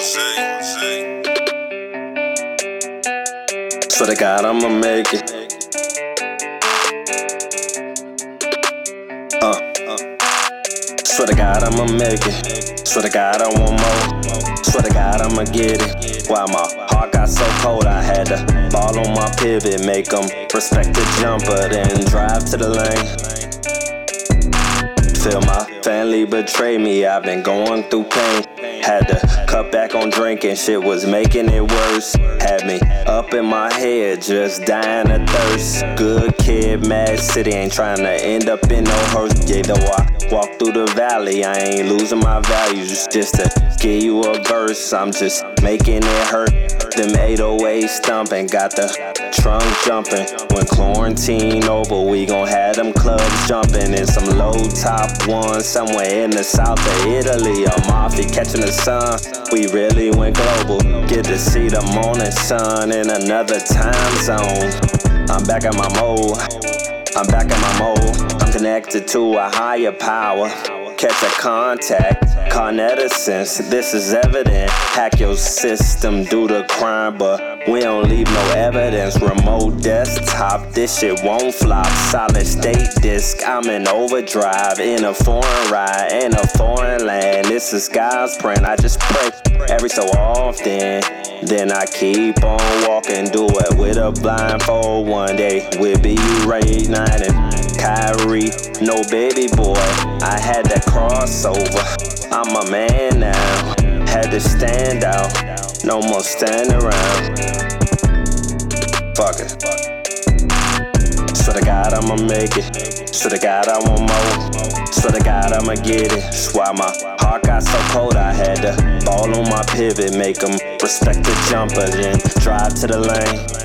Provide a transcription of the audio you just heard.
Swear to God, I'ma make it. Swear to God, I'ma make it. Swear to God, I want more. Swear to God, I'ma get it. Why my heart got so cold, I had to ball on my pivot, make them respect the jumper, then drive to the lane. Feel my family betray me, I've been going through pain. Had to cut back on drinking, shit was making it worse. Had me up in my head, just dying of thirst. Good kid, mad city, ain't trying to end up in no hearse. Yeah, though I walk through the valley, I ain't losing my values. Just to give you a verse, I'm just making it hurt. Them 808 stumping, got the trunk jumping. When quarantine over, we gon' have them clubs jumping. In some low top one, somewhere in the south of Italy. Amalfi catching the sun, we really went global. Get to see the morning sun in another time zone. I'm back in my mode, I'm back in my mode. I'm connected to a higher power. Catch a contact, carneticence, this is evident. Hack your system, do the crime, but we don't leave no evidence. Remote desktop, this shit won't flop. Solid state disk, I'm in overdrive. In a foreign ride, in a foreign land. This is God's print, I just pray every so often. Then I keep on walking, do it with a blindfold. One day we'll be reunited. Kyrie, no baby boy, I had that crossover. I'm a man now, had to stand out, no more stand around. Fuck it. Swear to God, I'ma make it. Swear to God, I want more. Swear to God, I'ma get it. That's why my heart got so cold, I had to ball on my pivot, make them respect the jumper, then drive to the lane.